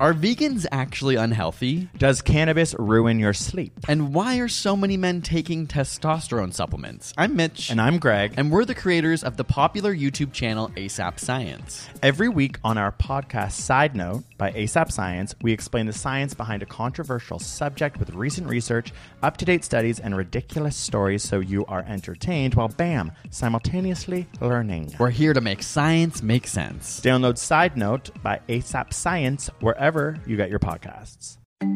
Are vegans actually unhealthy? Does cannabis ruin your sleep? And why are so many men taking testosterone supplements? I'm Mitch. And I'm Greg. And we're the creators of the popular YouTube channel ASAP Science. Every week on our podcast Side Note by ASAP Science, we explain the science behind a controversial subject with recent research, up-to-date studies, and ridiculous stories so you are entertained while, bam, simultaneously learning. We're here to make science make sense. Download Side Note by ASAP Science wherever you get your podcasts.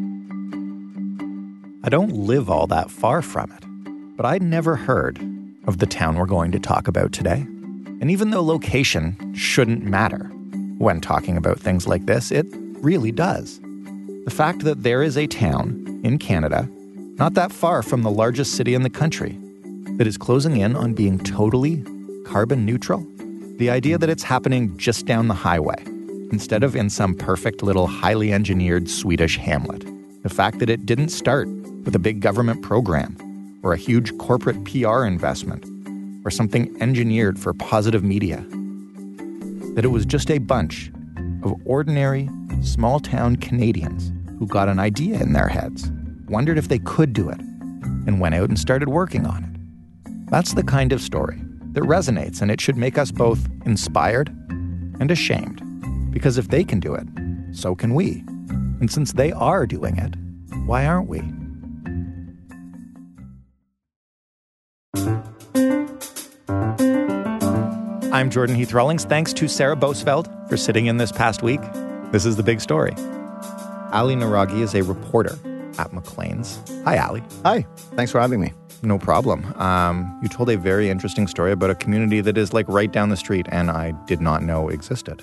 I don't live all that far from it, but I'd never heard of the town we're going to talk about today. And even though location shouldn't matter when talking about things like this, it really does. The fact that there is a town in Canada, not that far from the largest city in the country, that is closing in on being totally carbon neutral, the idea that it's happening just down the highway, instead of in some perfect little highly engineered Swedish hamlet. The fact that it didn't start with a big government program or a huge corporate PR investment or something engineered for positive media. That it was just a bunch of ordinary, small-town Canadians who got an idea in their heads, wondered if they could do it, and went out and started working on it. That's the kind of story that resonates, and it should make us both inspired and ashamed. Because if they can do it, so can we. And since they are doing it, why aren't we? I'm Jordan Heath Rawlings. Thanks to Sarah Bosveld for sitting in this past week. This is The Big Story. Ali Naragi is a reporter at Maclean's. Hi, Ali. Hi. Thanks for having me. No problem. You told a very interesting story about a community that is like right down the street and I did not know existed.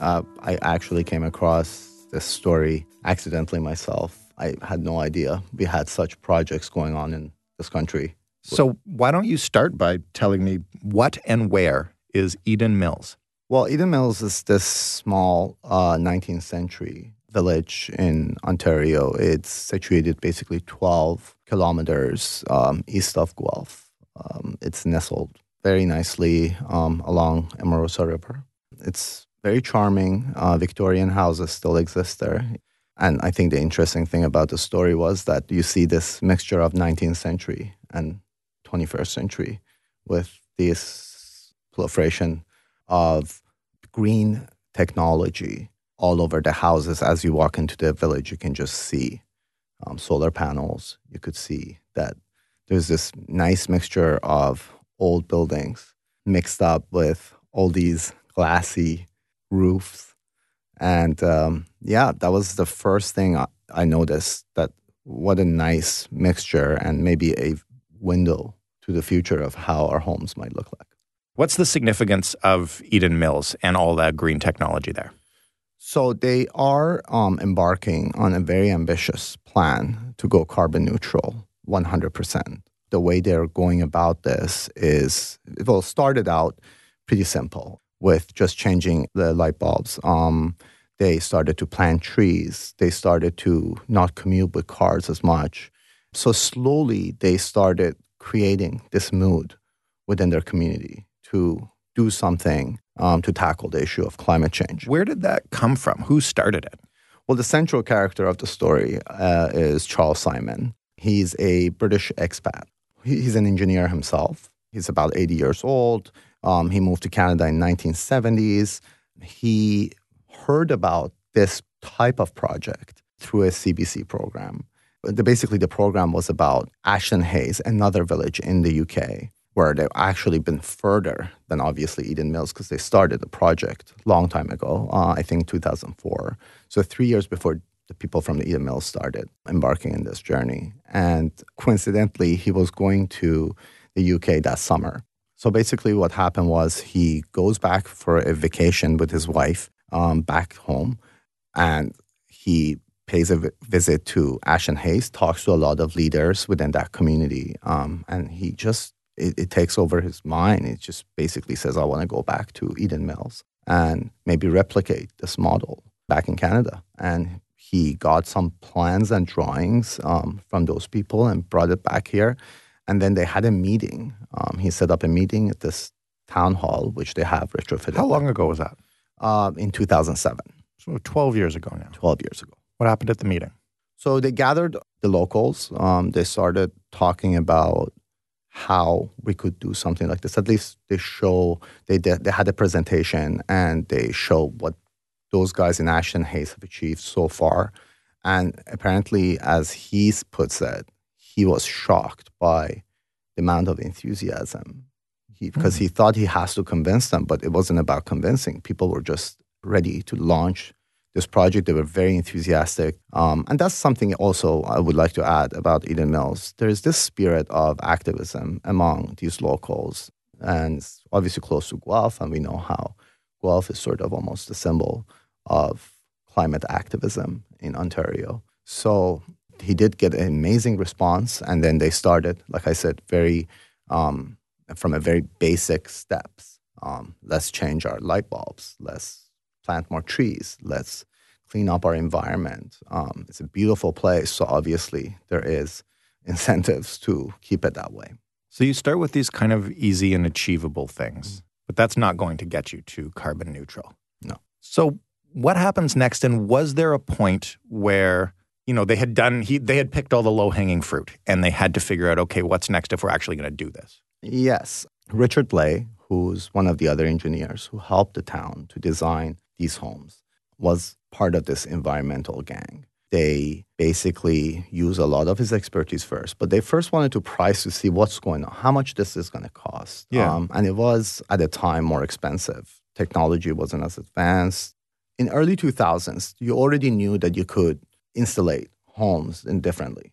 I actually came across this story accidentally myself. I had no idea we had such projects going on in this country. So why don't you start by telling me what and where is Eden Mills? Well, Eden Mills is this small 19th century village in Ontario. It's situated basically 12 kilometers east of Guelph. It's nestled very nicely along Emerosa River. It's very charming. Victorian houses still exist there. And I think the interesting thing about the story was that you see this mixture of 19th century and 21st century with this proliferation of green technology all over the houses. As you walk into the village, you can just see solar panels. You could see that there's this nice mixture of old buildings mixed up with all these glassy roofs. And that was the first thing I noticed, that what a nice mixture and maybe a window to the future of how our homes might look like. What's the significance of Eden Mills and all that green technology there? So they are embarking on a very ambitious plan to go carbon neutral 100%. The way they're going about this is, well, started out pretty simple with just changing the light bulbs. They started to plant trees. They started to not commute with cars as much. So slowly they started creating this mood within their community to do something to tackle the issue of climate change. Where did that come from? Who started it? Well, the central character of the story is Charles Simon. He's a British expat. He's an engineer himself. He's about 80 years old. He moved to Canada in 1970s. He heard about this type of project through a CBC program. Basically, the program was about Ashton Hayes, another village in the UK, where they've actually been further than obviously Eden Mills because they started the project a long time ago, I think 2004. So 3 years before the people from the Eden Mills started embarking in this journey. And coincidentally, he was going to the UK that summer. So basically what happened was he goes back for a vacation with his wife back home, and he pays a visit to Ashton Hayes, talks to a lot of leaders within that community, and he just, it takes over his mind. It just basically says, I want to go back to Eden Mills and maybe replicate this model back in Canada. And he got some plans and drawings from those people and brought it back here. And then they had a meeting. He set up a meeting at this town hall, which they have retrofitted. How long ago was that? In 2007. So 12 years ago now. 12 years ago. What happened at the meeting? So they gathered the locals. They started talking about how we could do something like this. At least they had a presentation and they show what those guys in Ashton Hayes have achieved so far. And apparently, as he puts it, he was shocked by the amount of enthusiasm because he thought he has to convince them, but it wasn't about convincing. People were just ready to launch this project. They were very enthusiastic. And that's something also I would like to add about Eden Mills. There's this spirit of activism among these locals, and it's obviously close to Guelph, and we know how Guelph is sort of almost a symbol of climate activism in Ontario. So he did get an amazing response, and then they started, like I said, from a very basic steps. Let's change our light bulbs. Let's plant more trees. Let's clean up our environment. It's a beautiful place, so obviously there is incentives to keep it that way. So you start with these kind of easy and achievable things, but that's not going to get you to carbon neutral. No. So what happens next? And was there a point where, they had picked all the low-hanging fruit and they had to figure out, okay, what's next if we're actually going to do this? Yes. Richard Blay, who's one of the other engineers who helped the town to design these homes, was part of this environmental gang. They basically use a lot of his expertise first, but they first wanted to price to see what's going on, how much this is going to cost. Yeah. And it was, at the time, more expensive. Technology wasn't as advanced. In early 2000s, you already knew that you could insulate homes differently,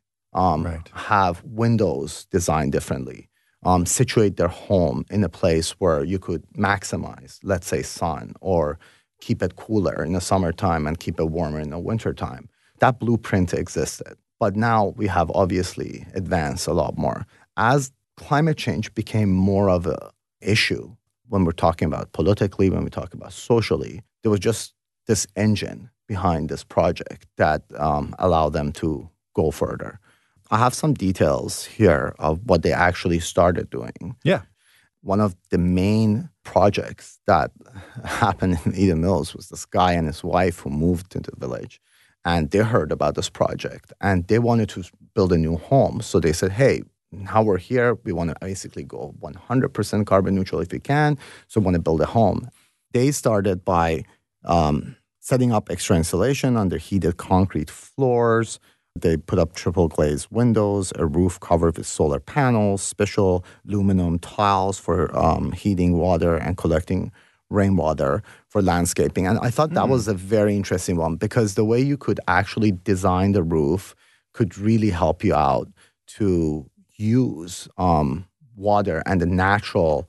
have windows designed differently, situate their home in a place where you could maximize, let's say, sun, or keep it cooler in the summertime and keep it warmer in the wintertime. That blueprint existed. But now we have obviously advanced a lot more. As climate change became more of an issue, when we're talking about politically, when we talk about socially, there was just this engine behind this project that allowed them to go further. I have some details here of what they actually started doing. Yeah. One of the main projects that happened in Eden Mills was this guy and his wife who moved into the village. And they heard about this project and they wanted to build a new home. So they said, hey, now we're here. We want to basically go 100% carbon neutral if we can. So we want to build a home. They started by setting up extra insulation under heated concrete floors. They put up triple glazed windows, a roof covered with solar panels, special aluminum tiles for heating water and collecting rainwater for landscaping. And I thought that was a very interesting one because the way you could actually design the roof could really help you out to use water and the natural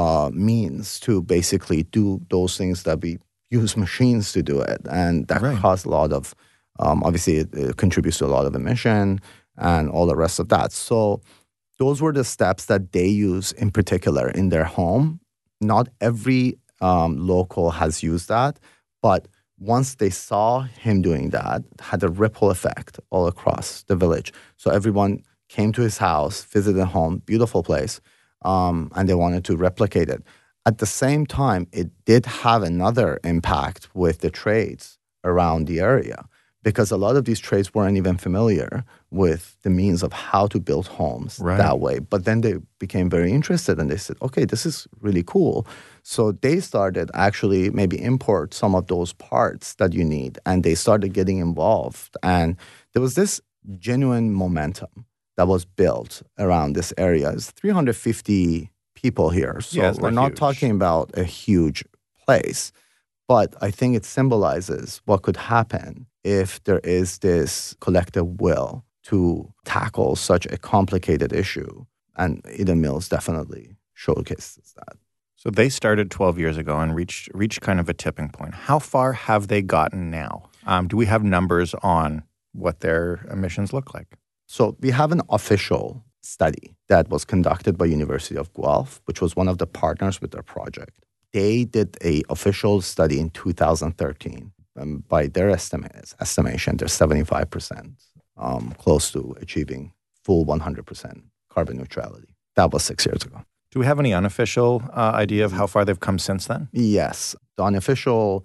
means to basically do those things that we use machines to do it. And that caused a lot of, obviously it contributes to a lot of emission and all the rest of that. So those were the steps that they use in particular in their home. Not every local has used that, but once they saw him doing that, it had a ripple effect all across the village. So everyone came to his house, visited home, beautiful place, and they wanted to replicate it. At the same time, it did have another impact with the trades around the area because a lot of these trades weren't even familiar with the means of how to build homes that way. But then they became very interested and they said, okay, this is really cool. So they started actually maybe import some of those parts that you need and they started getting involved. And there was this genuine momentum that was built around this area. It's 350 people here. So we're not talking about a huge place. But I think it symbolizes what could happen if there is this collective will to tackle such a complicated issue. And Eden Mills definitely showcases that. So they started 12 years ago and reached kind of a tipping point. How far have they gotten now? Do we have numbers on what their emissions look like? So we have an official study that was conducted by University of Guelph, which was one of the partners with their project. They did an official study in 2013. By their estimation, they're 75% close to achieving full 100% carbon neutrality. That was 6 years ago. Do we have any unofficial idea of how far they've come since then? Yes. The unofficial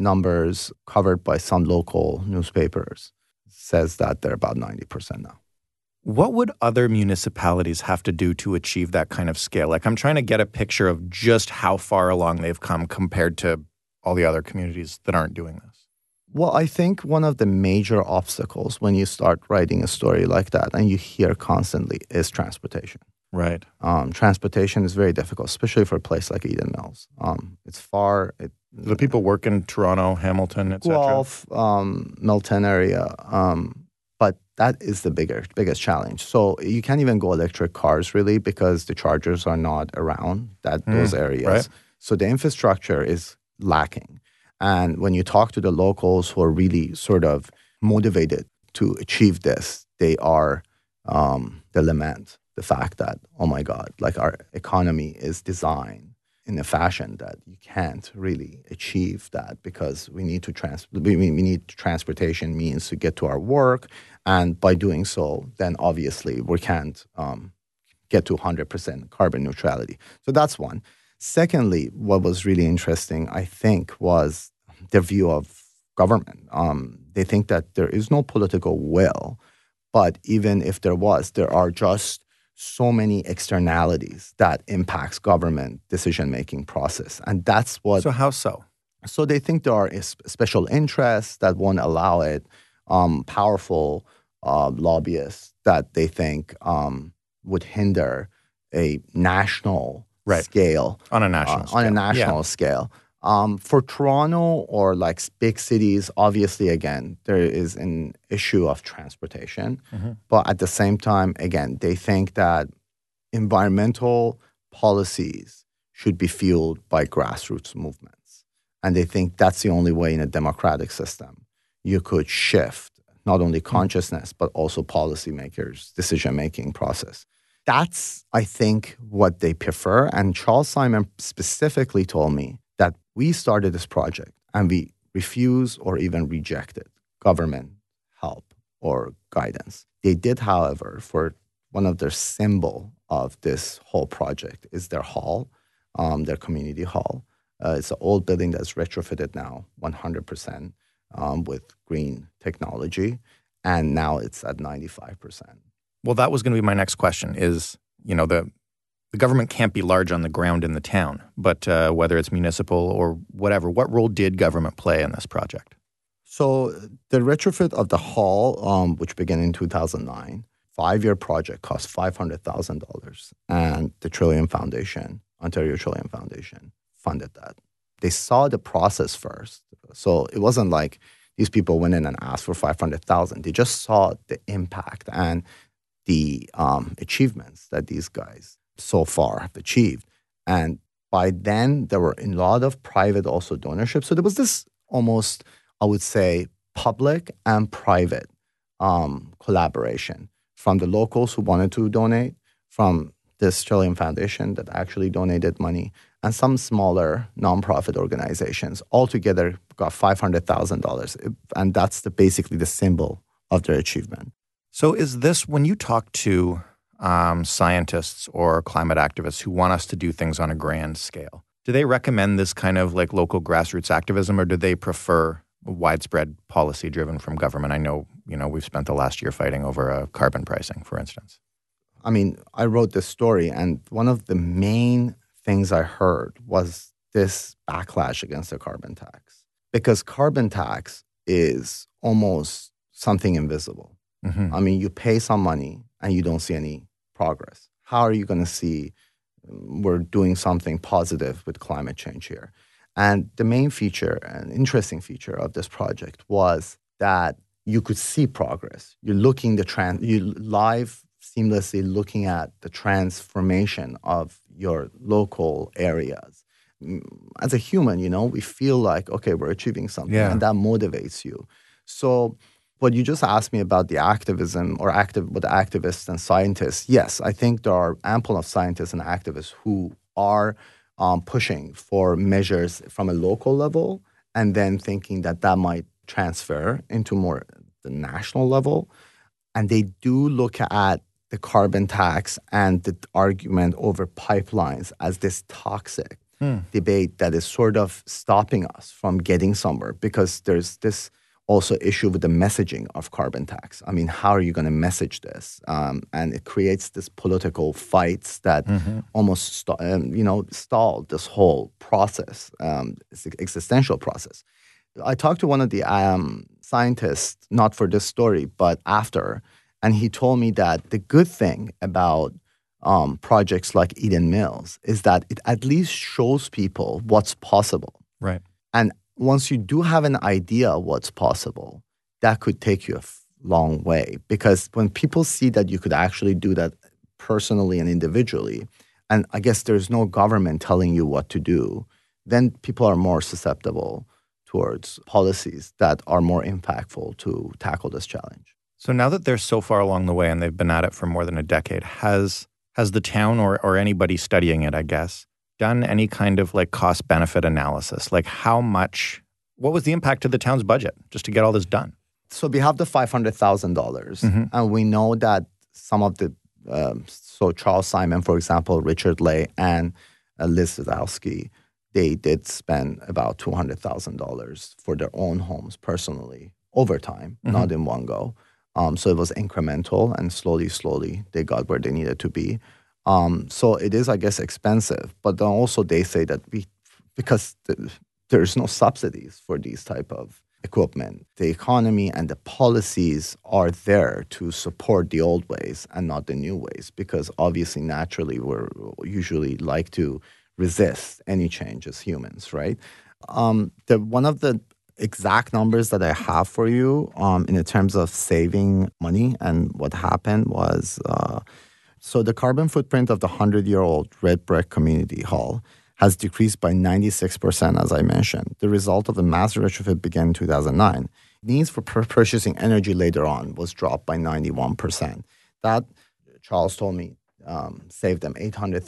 numbers covered by some local newspapers says that they're about 90% now. What would other municipalities have to do to achieve that kind of scale? Like, I'm trying to get a picture of just how far along they've come compared to all the other communities that aren't doing this. Well, I think one of the major obstacles when you start writing a story like that, and you hear constantly, is transportation. Right. Transportation is very difficult, especially for a place like Eden Mills. It's far. The people work in Toronto, Hamilton, etc. Guelph, Milton area. But that is the biggest challenge. So you can't even go electric cars really because the chargers are not around those areas. Right. So the infrastructure is lacking. And when you talk to the locals who are really sort of motivated to achieve this, they lament the fact that, oh my God, like our economy is designed in a fashion that you can't really achieve that because we need transportation means to get to our work. And by doing so, then obviously we can't get to 100% carbon neutrality. So that's one. Secondly, what was really interesting, I think, was their view of government. They think that there is no political will, but even if there was, there are just so many externalities that impacts government decision-making process. And that's what... So how so? So they think there are special interests that won't allow it, powerful lobbyists that they think would hinder a national scale. On a national scale. On a national scale. For Toronto or like big cities, obviously, again, there is an issue of transportation. Mm-hmm. But at the same time, again, they think that environmental policies should be fueled by grassroots movements. And they think that's the only way in a democratic system you could shift not only consciousness, but also policymakers' decision-making process. That's, I think, what they prefer. And Charles Simon specifically told me that we started this project and we refused or even rejected government help or guidance. They did, however, for one of their symbol of this whole project is their hall, their community hall. It's an old building that's retrofitted now 100% with green technology, and now it's at 95%. Well, that was going to be my next question is, the government can't be large on the ground in the town, but whether it's municipal or whatever, what role did government play in this project? So the retrofit of the hall, which began in 2009, 5-year project cost $500,000, and the Ontario Trillium Foundation, funded that. They saw the process first. So it wasn't like these people went in and asked for $500,000. They just saw the impact and the achievements that these guys so far have achieved. And by then, there were a lot of private also donorship. So there was this almost, I would say, public and private collaboration from the locals who wanted to donate, from this Trillium Foundation that actually donated money, and some smaller nonprofit organizations. Altogether got $500,000. And that's basically the symbol of their achievement. So is this, when you talk to scientists or climate activists who want us to do things on a grand scale, do they recommend this kind of like local grassroots activism, or do they prefer widespread policy driven from government? I know, we've spent the last year fighting over carbon pricing, for instance. I mean, I wrote this story, and one of the main things I heard was this backlash against the carbon tax. Because carbon tax is almost something invisible. Mm-hmm. I mean, you pay some money and you don't see any progress. How are you going to see we're doing something positive with climate change here? And the main feature, an interesting feature of this project was that you could see progress. You're looking you live seamlessly looking at the transformation of your local areas. As a human, we feel like, okay, we're achieving something, and that motivates you. So what you just asked me about the activism or with activists and scientists, yes, I think there are ample of scientists and activists who are pushing for measures from a local level and then thinking that might transfer into more the national level. And they do look at the carbon tax and the argument over pipelines as this toxic. debate that is sort of stopping us from getting somewhere, because there's this also issue with the messaging of carbon tax. I mean, how are you going to message this? And it creates this political fights that almost stall this whole process, it's an existential process. I talked to one of the scientists, not for this story, but after, and he told me that the good thing about projects like Eden Mills is that it at least shows people what's possible. Right. And once you do have an idea of what's possible, that could take you a long way. Because when people see that you could actually do that personally and individually, and I guess there's no government telling you what to do, then people are more susceptible towards policies that are more impactful to tackle this challenge. So now that they're so far along the way and they've been at it for more than a decade, has the town or anybody studying it, I guess, done any kind of like cost-benefit analysis? Like what was the impact to the town's budget just to get all this done? So we have the $500,000, and we know that some of the, so Charles Simon, for example, Richard Lay, and Liz Zadowski, they did spend about $200,000 for their own homes personally over time, not in one go. So it was incremental, and slowly, they got where they needed to be. So it is, I guess, expensive. But then also they say that because there's no subsidies for these type of equipment, the economy and the policies are there to support the old ways and not the new ways. Because obviously, naturally, we're usually like to resist any change as humans, right? One of the exact numbers that I have for you in terms of saving money and what happened was, so the carbon footprint of the 100-year-old red brick community hall has decreased by 96%, as I mentioned. The result of the mass retrofit began in 2009. Needs for purchasing energy later on was dropped by 91%. That, Charles told me, saved them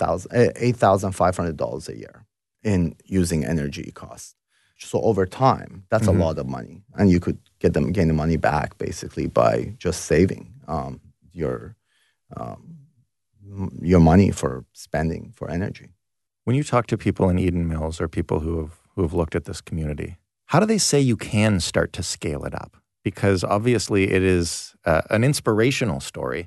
$8,500 a year in using energy costs. So over time, that's a lot of money, and you could gain the money back basically by just saving your money for spending for energy. When you talk to people in Eden Mills or people who have looked at this community, how do they say you can start to scale it up? Because obviously it is an inspirational story,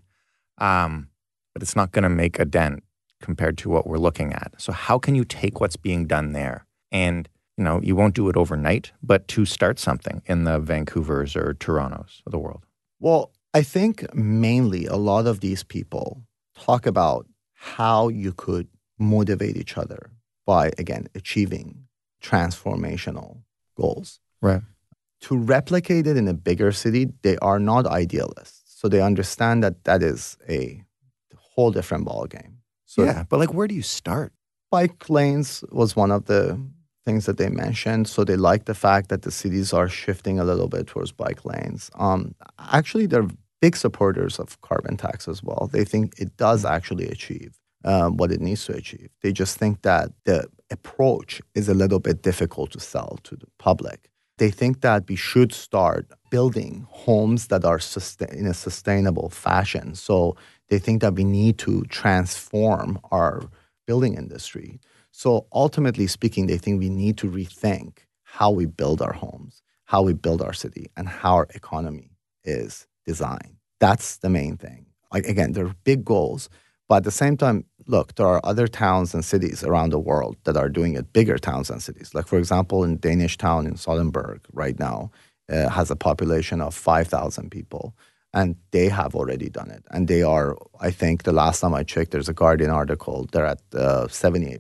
but it's not going to make a dent compared to what we're looking at. So how can you take what's being done there and, you won't do it overnight, but to start something in the Vancouvers or Torontos of the world? Well, I think mainly a lot of these people talk about how you could motivate each other by, again, achieving transformational goals. Right. To replicate it in a bigger city, they are not idealists. So they understand that is a whole different ballgame. So yeah, but where do you start? Bike lanes was one of the things that they mentioned. So they like the fact that the cities are shifting a little bit towards bike lanes. Actually, they're big supporters of carbon tax as well. They think it does actually achieve what it needs to achieve. They just think that the approach is a little bit difficult to sell to the public. They think that we should start building homes that are in a sustainable fashion. So they think that we need to transform our building industry. So ultimately speaking, they think we need to rethink how we build our homes, how we build our city, and how our economy is designed. That's the main thing. Again, they're big goals, but at the same time, look, there are other towns and cities around the world that are doing it, bigger towns and cities. Like, for example, in Danish town in Sodenburg right now has a population of 5,000 people, and they have already done it. And they are, I think the last time I checked, there's a Guardian article, they're at 78%.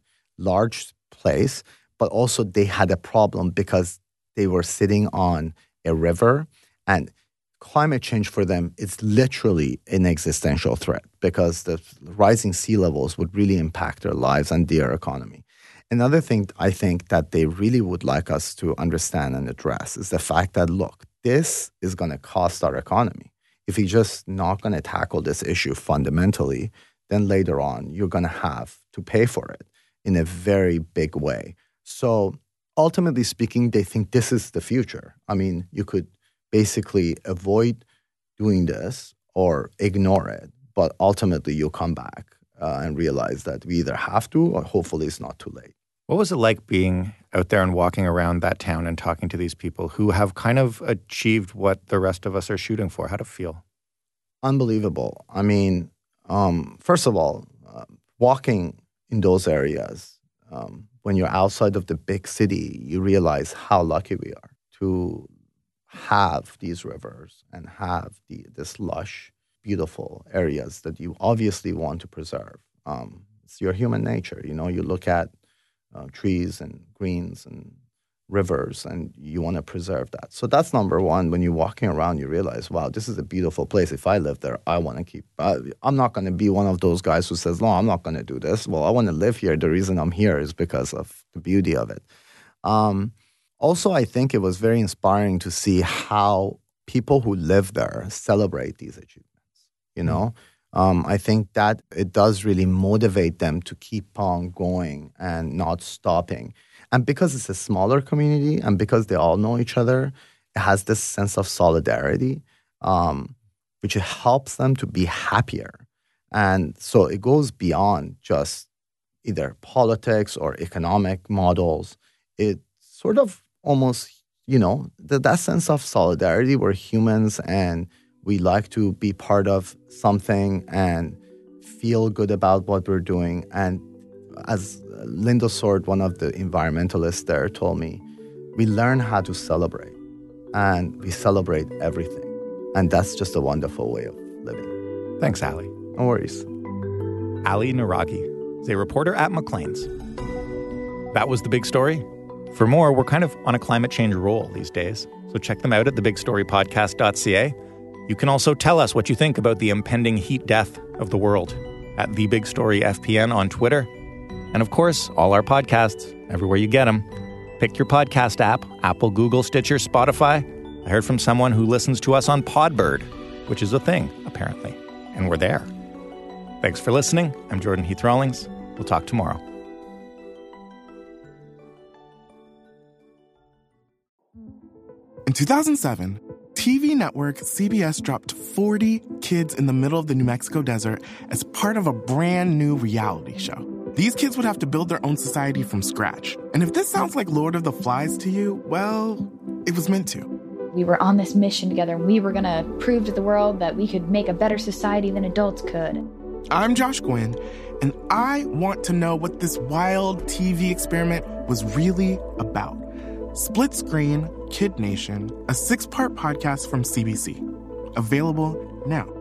Large place, but also they had a problem because they were sitting on a river, and climate change for them is literally an existential threat because the rising sea levels would really impact their lives and their economy. Another thing I think that they really would like us to understand and address is the fact that, look, this is going to cost our economy. If we're just not going to tackle this issue fundamentally, then later on you're going to have to pay for it in a very big way. So ultimately speaking, they think this is the future. I mean, you could basically avoid doing this or ignore it, but ultimately you'll come back and realize that we either have to or hopefully it's not too late. What was it like being out there and walking around that town and talking to these people who have kind of achieved what the rest of us are shooting for? How'd it feel? Unbelievable. I mean, first of all, walking in those areas, when you're outside of the big city, you realize how lucky we are to have these rivers and have this lush, beautiful areas that you obviously want to preserve. It's your human nature. You know, you look at trees and greens and rivers and you want to preserve that. So that's number one. When you're walking around, you realize, wow, this is a beautiful place. If I live there, I want to keep, I'm not going to be one of those guys who says, no, I'm not going to do this. Well, I want to live here. The reason I'm here is because of the beauty of it. Also, I think it was very inspiring to see how people who live there celebrate these achievements, you know? I think that it does really motivate them to keep on going and not stopping. And because it's a smaller community and because they all know each other, it has this sense of solidarity, which helps them to be happier. And so it goes beyond just either politics or economic models. It sort of almost, you know, that sense of solidarity, we're humans and we like to be part of something and feel good about what we're doing. And as Linda Sword, one of the environmentalists there, told me, we learn how to celebrate and we celebrate everything. And that's just a wonderful way of living. Thanks, Ali. No worries. Ali Naraghi is a reporter at Maclean's. That was The Big Story. For more, we're kind of on a climate change roll these days. So check them out at thebigstorypodcast.ca. You can also tell us what you think about the impending heat death of the world at The Big Story FPN on Twitter. And of course, all our podcasts, everywhere you get them. Pick your podcast app, Apple, Google, Stitcher, Spotify. I heard from someone who listens to us on Podbird, which is a thing, apparently. And we're there. Thanks for listening. I'm Jordan Heath Rawlings. We'll talk tomorrow. In 2007, TV network CBS dropped 40 kids in the middle of the New Mexico desert as part of a brand new reality show. These kids would have to build their own society from scratch. And if this sounds like Lord of the Flies to you, well, it was meant to. We were on this mission together. We were going to prove to the world that we could make a better society than adults could. I'm Josh Gwynn, and I want to know what this wild TV experiment was really about. Split Screen, Kid Nation, a 6-part podcast from CBC. Available now.